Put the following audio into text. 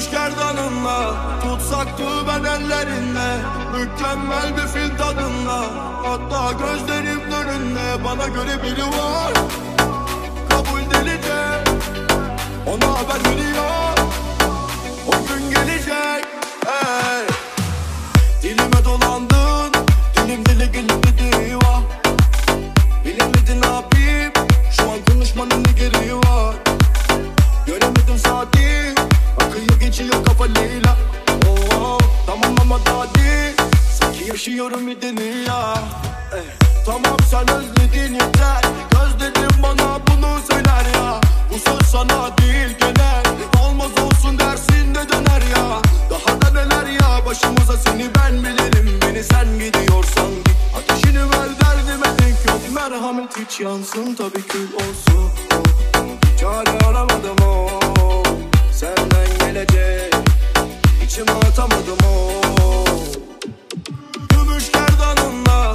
Gümüş gerdanınla tutsaktı ben ellerinde, mükemmel bir film tadında. Hatta gözlerim önünde bana göre biri var, kabul delice. Ona haber veriyor, o gün gelecek. Hey. Dilime dolandın, dilim dile gelip diva. Bilemedin ne yapayım, şu an konuşmanın ne gereği var. Göremedim saati, akıyor geçiyor kafa Leyla. Oh, tamam ama daha değil, sanki yaşıyorum bir dünya. Tamam sen özledin yeter, gözlerim bana bunu söyler ya. Bu söz sana değil genel, olmaz olsun dersin de döner ya. Daha da neler ya başımıza, seni ben bilirim. Beni sen gidiyorsan git, ateşini ver derdime denk yok. Merhamet hiç yansın tabii kül olsun. Çare aramadım o, senden gelecek içime atamadım o. Gümüş gerdanınla